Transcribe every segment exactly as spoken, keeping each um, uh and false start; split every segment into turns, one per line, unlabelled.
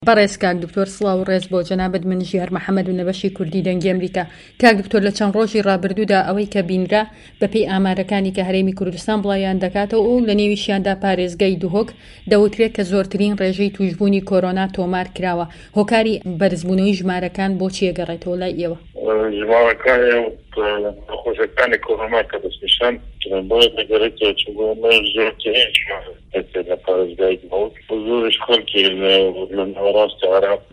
بەڕێز کاک دکتۆر سڵاو و ڕێز بۆ جەنابەت من ژیار محەممەد و نەبەشی کوردی دەنگی ئەمریکا. کاک دکتۆر لە چەند ڕۆژی ڕابردوودا ئەوەی کە بینرا بەپێی ئامارەکانی کە هەرێمی کوردستان بڵایان دەکاتەوە و لە نێویشیاندا پارێزگای دووهۆک دەوترێت کە زۆرترین ڕێژەی توشبوونی کۆرۆنا تۆمار کراوە. هۆکاری بەرزبوونەوەی ژمارەکان بۆچی ئەگەڕێتەوە لای ئێوە؟
ژمارەکان نەخۆشەکانی کۆرۆنا کە دەستنیشان بۆیە دەگەڕێتەوە چونکە زۆرترین ژمارە لە پارێزگای دووهۆک زۆرش خەڵکی لە ناوەڕاستی عێراق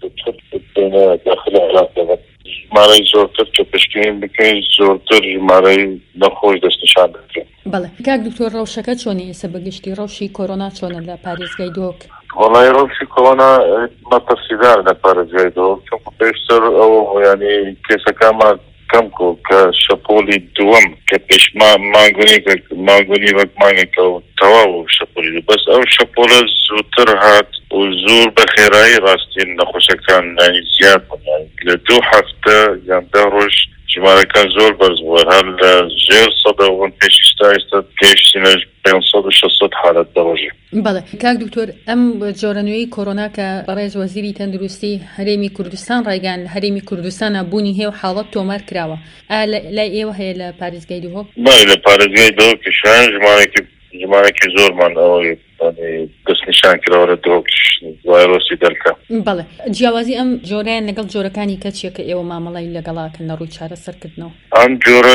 داخل عێراق دەبێت. ژمارەی زۆرتر کە پشتگیری بکەین زۆرتر ژمارەی نەخۆش دەستنیشان دەکرێت.
بەڵێ کاک دکتۆر ڕەوشەکە چۆنی ئێستا بەگشتی ڕەوشی کۆرۆنا چۆنە لە پارێزگای دووهۆک؟
وەڵای ڕەوشی کۆرۆنا مەترسیدار لە پارێزگای دووهۆک چونکە پێشتر ئەوە ینی کێسەکانمان کەم بوو کە شەپۆلی دووەم کە پێش مانگونی مانگونی وەک مانگێکە و تەواو شەپۆلی بەس ئەو شەپۆلە زووتر هات و زۆر بە خێرایی ڕاستین نەخۆشەکان نانی زیاد بوون. لە دوو هەفتە یان دە ڕۆژ ژمارەکان زۆر بەرز بووە، هەر لە ژێر سەدەوەن پێشیستا ئێستا گەیشتینە پێنج و شەشسەد حالەت دەڕۆژێ.
بەڵێ کاک دکتۆر ئەم جۆرەنوێی کۆرۆنا کە بەڕێز وەزیری تەندروستی هەرێمی کوردستان ڕایگەیاند لە هەرێمی کوردستانە بوونی هەیە و حاڵەت تۆمار کراوە، ئایا لای ئێوە هەیە لە پارێزگای دووهۆک؟
بەڵێ لە پارێزگای دووهۆک شایان ژمارەی ژمارەی زۆرمان ئەوەی دەستنیشان کراوە لە دووهۆک ڤایرۆسی دەلتا.
بەڵێ جیاوازی ئەم جۆرەیان لەگەڵ جۆرەکانی کەچیە کە ئێوە مامەڵای لەگەڵاکەن لە ڕووی چارەسەرکردنەوە؟
ئەم جۆرە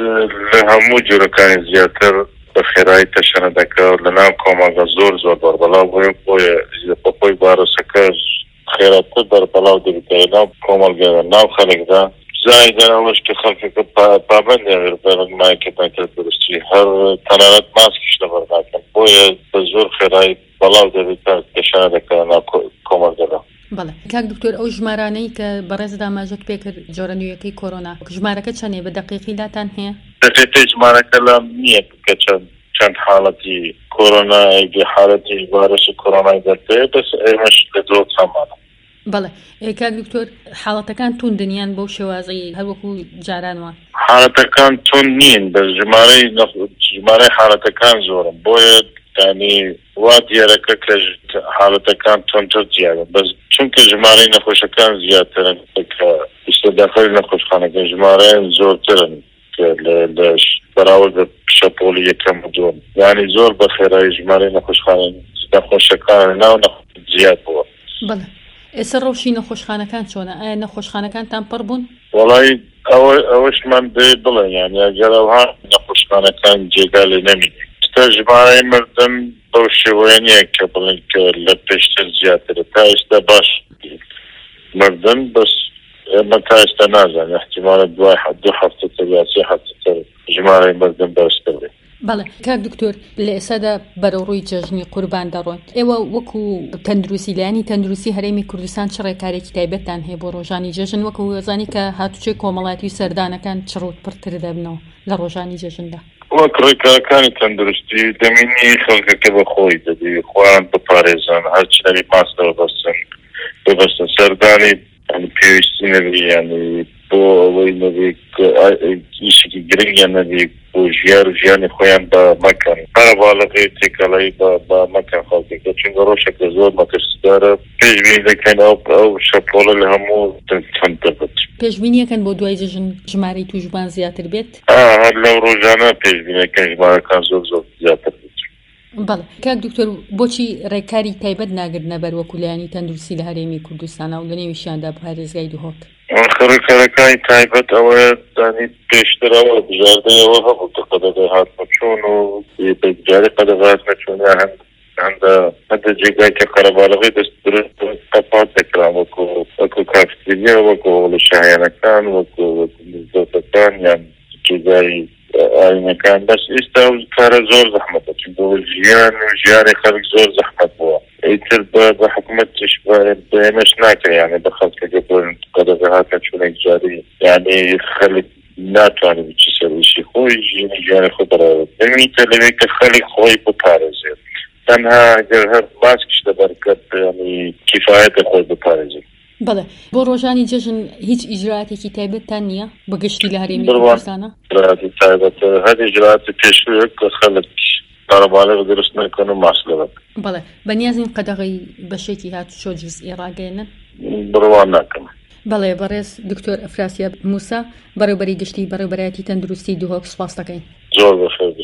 لە هەموو جۆرەکانی زیاتر بە خێرایی تەشەنە دەکات لە ناو کۆمەڵگە زۆر زۆر بەربەڵاو بووە بۆیە بەخۆی ڤایرۆسەکە خێراتر بەربەڵاو دەبێتە ناو کۆمەڵگەدا ناو خەڵکدا زایدە ئەوەش کە خەڵکەکە پابەندیان بەرمایەکەتان کرد درستی هەر تەنانەت ماسکیش لەبەر ناکەن بۆیە بە زۆر خێرایی بەڵاو دەبێتە تەشەنە دەکات ناو کۆمەڵگەدا.
بەڵێ کاک دکتۆر ئەو ژمارانەی کە بەڕێزدا ماژەت پێکرد جۆرەنوێیەکەی کۆرۆنا ژمارەکە چەندێ بە دەقیقی داتان هەیە؟
دەقیقی ژمارەکە لام نییە کە چەند چەند حاڵەتی کۆرۆنا حاڵەتی ڤایرۆسی کۆرۆنای دەرتەیە بەس ئێمەش لە دۆ چەمانە.
بەڵێ کاک دکتۆر حاڵەتەکان توندنیان بەو شێوازەی هەروەکو جارانوە؟
حاڵەتەکان تون نین بەس ژمارەی ژمارەی حاڵەتەکان زۆرن بۆیە ینی وا دیارەکە کە حاڵەتەکان تونتر زیادە بەس چونکە ژمارەی نەخۆشەکان زیاترن کە ئیسەداخەری نەخۆشخانەکە ژمارەیان زۆرترن لە بەراورد بە شەپۆلی یەکەم و دووەم یعنی زۆر بە خێرایی ژمارەی نەخۆشخانە نەخۆشەکان ناو زیاد بووە.
بەڵێ ئێستا ڕەوشی نەخۆشخانەکان چۆنە؟ ئایا نەخۆشخانەکانتان پڕ بوون؟
وەڵای ئەوە ئەوەشمان دێ بڵێ یان ئەگەر ئەوها نەخۆشخانەکان جێگا لێ نەمینێ تا ژمارەی مردن بەو شێوەیە نییە کە بڵێن کە لە پێشتر زیاترە تا ئێستا باش مردن بەس ئێمە تا ئێستا نازانین احتیمالە دوای دوو هەفتەتر یا سێ هەفتەتر ژمارەی مردن بەرزتر بێت.
بەڵێ کاک دکتۆر لە ئێستادا بەرەوڕووی جەژنی قوربان دەڕۆن، ئێوە وەکو تەندروستی لایەنی تەندروستی هەرێمی کوردستان چ ڕێکارێکی تایبەتتان هەیە بۆ ڕۆژانی جەژن وەکو وەزانی کە هاتوچەی کۆمەڵایەتی و سەردانەکان چڕوت پڕتر دەبنەوە لە ڕۆژانی جەژندا؟
وەک ڕێکارەکانی تەندروستی دەمینی خەڵکەکە بە خۆی دەبێ خۆیان بپارێزن هەرچ نەبی ماسکەوە بەستن ببەستن سەردانی پێویستی نەبی یعنی بۆ ئەوەی نەبی ئیشێکی گرنگیان نەبی بۆ ژیار و ژیانی خۆیان بە مەکەن هەرەباڵەکەی تێکەڵایی بە مەکەن خەڵکەکە چونکە ڕۆژێکە زۆر مەترسیدارە پێشبینی دەکەن ئەو ئەو شەپۆڵە لە هەموو چەند دەبێت.
پێشبینیەکەن بۆ دوای جەژن ژمارەی توشبان زیاتر بێت؟
هەر لەو ڕۆژانە پێشبینیەکەن ژمارەکان زۆر زۆر زیاتر بێت.
بەڵێ کاک دکتۆر بۆچی ڕێکاری تایبەت ناگرنە بەر وەکو لایەنی تەندروستی لە هەرێمی کوردستانە و لە نێویشیاندا پارێزگای دووهۆک؟
ڕێکارەکانی تایبەت ئەوەیە دانی پێشترەوە بژاردەیەوە هەبوو قەدەغای هاتمەچوون و بەجارێ قەدەغای هاتمەچوون هەند هەندە هەندە جێگای کە قەرەباڵغی دەست درست قەپات دەکران وەکو وەکو کافتێریا وەکو هۆڵە شایانەکان وەکو مزگەوتەکان یان جێگای ئاینەکان بەس ئێستا کارە زۆر زەحمەتە چونکە ژیان و ژیانی خەڵک زۆر زەحمەت بووە ئیتر بە حکوومەتیش بەێمەش ناکرێ یانێ بە خەڵکەکە بڵێن قەدەغە هاتمەچوونێک جاری یعنی خەڵک ناتوانێت بچی سەرویشی خۆی ژینی ژیانی خۆی بەڕێوە دەمێتە لەوێ کە خەڵک خۆی بپارێزێت تەنها ئەگەر هەر ماسکیش لەبەرکەت ینی کیفایەتە خۆی بپارێزێت.
بەڵێ بۆ ڕۆژانی جەژن هیچ ئیجراتێکی تایبەتتان نییە بەگشتی لە هەرێمی کوردستانە؟
ئیجراتی تایبەت هەر ئیجراتی پێشوویە کە خەڵک قەرەبالغ دروست نەکەن و ماسک لەبن.
بەڵێ بەنیازین قەدەغی بەشێکی هاتوچۆ جزئی ڕاگەێنن
بڕوان ناکەم.
بەڵێ بەڕێز دکتۆر ئەفراسیاب موسا بەڕێوبەری گشتی بەڕێوبەرایەتی تەندروستی دووهۆک سوپاس دەکەین.
زۆر بەخێر.